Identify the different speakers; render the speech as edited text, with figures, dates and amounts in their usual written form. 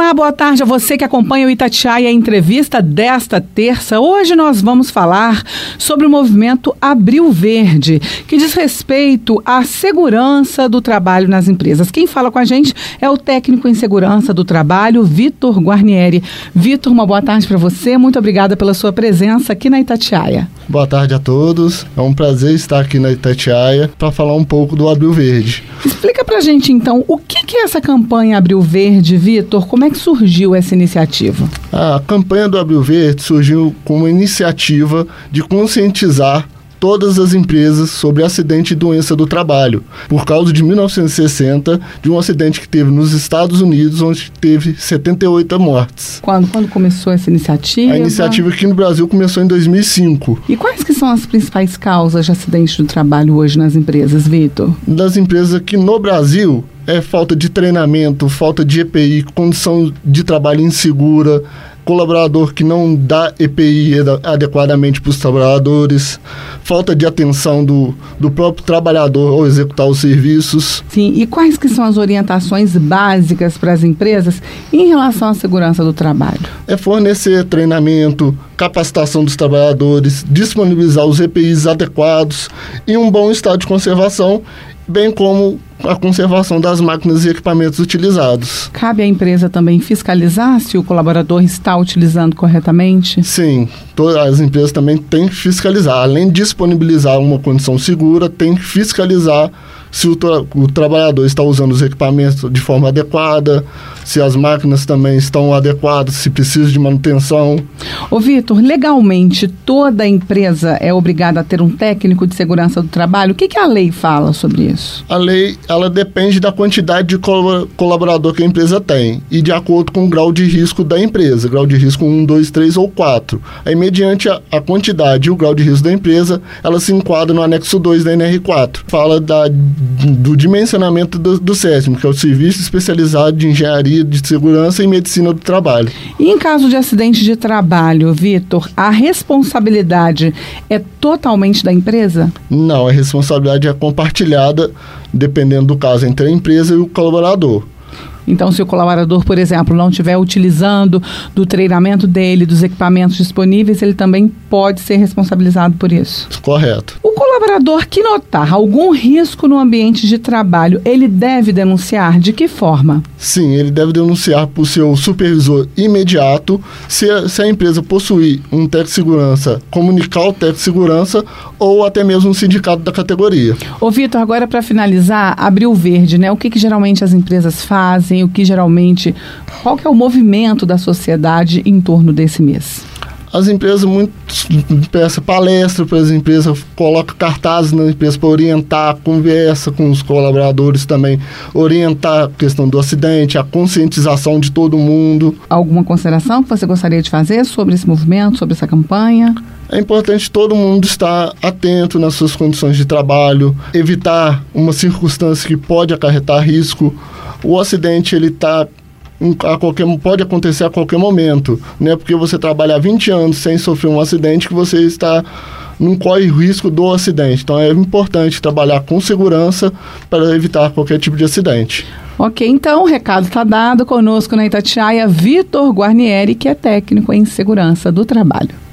Speaker 1: Olá, boa tarde a você que acompanha o Itatiaia Entrevista desta terça. Hoje nós vamos falar sobre o movimento Abril Verde, que diz respeito à segurança do trabalho nas empresas. Quem fala com a gente é o técnico em segurança do trabalho, Vitor Guarnieri. Vitor, uma boa tarde para você. Muito obrigada pela sua presença aqui na Itatiaia.
Speaker 2: Boa tarde a todos. É um prazer estar aqui na Itatiaia para falar um pouco do Abril Verde.
Speaker 1: Explica pra gente então, o que é essa campanha Abril Verde, Vitor? Como é que surgiu essa iniciativa?
Speaker 2: A campanha do Abril Verde surgiu como uma iniciativa de conscientizar todas as empresas sobre acidente e doença do trabalho, por causa de 1960, de um acidente que teve nos Estados Unidos, onde teve 78 mortes.
Speaker 1: Quando começou essa iniciativa?
Speaker 2: A iniciativa aqui no Brasil começou em 2005.
Speaker 1: E quais que são as principais causas de acidente do trabalho hoje nas empresas, Vitor?
Speaker 2: Das empresas aqui no Brasil, é falta de treinamento, falta de EPI, condição de trabalho insegura, colaborador que não dá EPI adequadamente para os trabalhadores, falta de atenção do próprio trabalhador ao executar os serviços.
Speaker 1: Sim, e quais que são as orientações básicas para as empresas em relação à segurança do trabalho?
Speaker 2: É fornecer treinamento, capacitação dos trabalhadores, disponibilizar os EPIs adequados e um bom estado de conservação, bem como a conservação das máquinas e equipamentos utilizados.
Speaker 1: Cabe à empresa também fiscalizar se o colaborador está utilizando corretamente?
Speaker 2: Sim, todas as empresas também têm que fiscalizar. Além de disponibilizar uma condição segura, tem que fiscalizar se o trabalhador está usando os equipamentos de forma adequada, se as máquinas também estão adequadas, se precisa de manutenção.
Speaker 1: Ô Vitor, legalmente toda empresa é obrigada a ter um técnico de segurança do trabalho? O que a lei fala sobre isso?
Speaker 2: A lei, ela depende da quantidade de colaborador que a empresa tem e de acordo com o grau de risco da empresa, grau de risco 1, 2, 3 ou 4. Aí, mediante a quantidade e o grau de risco da empresa, ela se enquadra no anexo 2 da NR4. Fala do dimensionamento do SESM, que é o Serviço Especializado de Engenharia de Segurança e Medicina do Trabalho.
Speaker 1: E em caso de acidente de trabalho, Vitor, a responsabilidade é totalmente da empresa?
Speaker 2: Não, a responsabilidade é compartilhada, dependendo do caso, entre a empresa e o colaborador.
Speaker 1: Então, se o colaborador, por exemplo, não estiver utilizando do treinamento dele, dos equipamentos disponíveis, ele também pode ser responsabilizado por isso?
Speaker 2: Correto.
Speaker 1: O colaborador que notar algum risco no ambiente de trabalho, ele deve denunciar? De que forma?
Speaker 2: Sim, ele deve denunciar para o seu supervisor imediato. Se a empresa possuir um técnico de segurança, comunicar o técnico de segurança ou até mesmo um sindicato da categoria.
Speaker 1: Ô Vitor, agora para finalizar, Abril Verde, né? O que geralmente as empresas fazem? Qual que é o movimento da sociedade em torno desse mês?
Speaker 2: As empresas peçam palestra para as empresas, colocam cartazes na empresa para orientar, conversa com os colaboradores também, orientar a questão do acidente, a conscientização de todo mundo.
Speaker 1: Alguma consideração que você gostaria de fazer sobre esse movimento, sobre essa campanha?
Speaker 2: É importante todo mundo estar atento nas suas condições de trabalho, evitar uma circunstância que pode acarretar risco. O acidente, ele pode acontecer a qualquer momento, não é porque você trabalha há 20 anos sem sofrer um acidente que você não corre risco do acidente. Então é importante trabalhar com segurança para evitar qualquer tipo de acidente.
Speaker 1: Ok, então o recado está dado. Conosco na Itatiaia, Vitor Guarnieri, que é técnico em segurança do trabalho.